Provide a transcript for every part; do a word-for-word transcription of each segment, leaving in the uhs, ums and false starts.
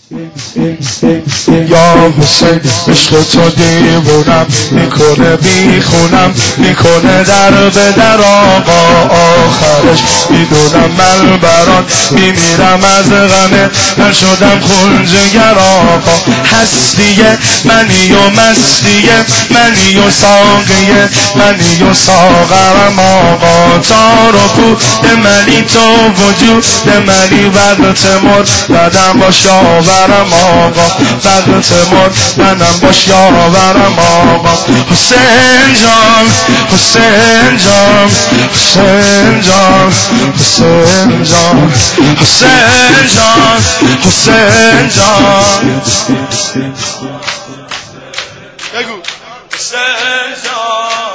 یا حسین عشق تو دیوونم میکنه بیخونم میکنه در به در آقا آخرش میدونم من برات میمیرم از غمه من شدم خونجگر آقا هستیه منی و مستیه منی و ساقیه منی و ساغرم آقا تار و پود منی تو وجود منی وقت مرد بدم باش یاورم آقا وقت مرد منم باش یاورم آقا حسین جان حسین جان حسین جان حسین جان حسین جان حسین جان بگو حسین جان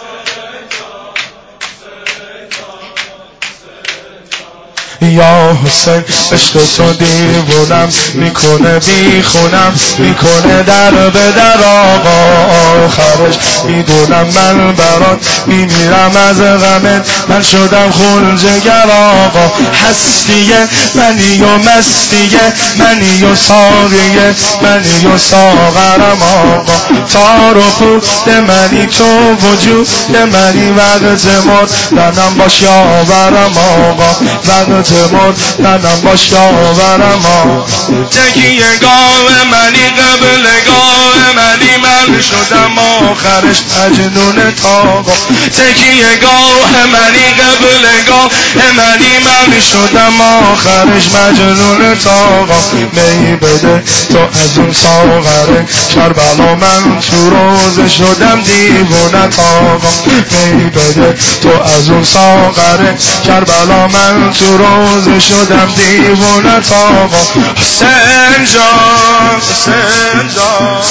یا حسین عشق تو دیوونم میکنه بیخونم میکنه در به در آقا آخرش میدونم من برات میمیرم از غمت من شدم خونجگر آقا هستیه منی و مستیه منی و ساقیه منی و ساغرم آقا تار و پود منی تو وجود منی وقت مرد منم باش یاورم آقا وقت مرد منم باش یاورم آقا تکیه گاه منی قبل گاه منی من شدم آخرش مجنون تاقا تکیه گاه منی قبل گاه منی من شدم آخرش مجنون تاقا می بده تو از اون ساغره کربلا من تو روز شدم دیوونه تاقا می بده تو از اون ساغره کربلا من تو روز شدم دیوونه تاقا حسین جان حسین جان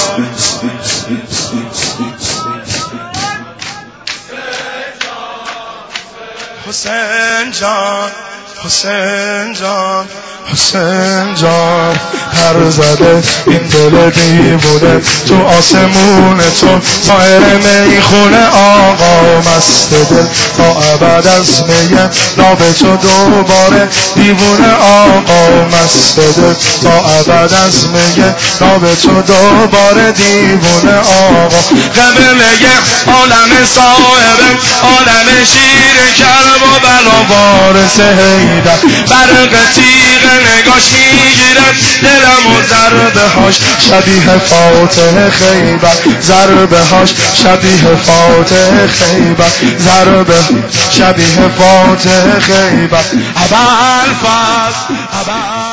حسین جان حسین جان حسین جان پر زده این دل دیوونه تو آسمون تو طایر میخونه آقا مست دل تا ابد از میه ناب تو دوباره دیوونه آقا مست دل تا ابد از میه ناب تو دوباره دیوونه آقا قبله عالم صاحب عالم شیر کرب و بلا وارث حیدر برق تیغ نگاش میگیرد دلم و ضربه هاش شبیه فاتح خیبر ضربه هاش شبیه فاتح خیبر ضربه شبیه فاتح خیبر ابوالفضل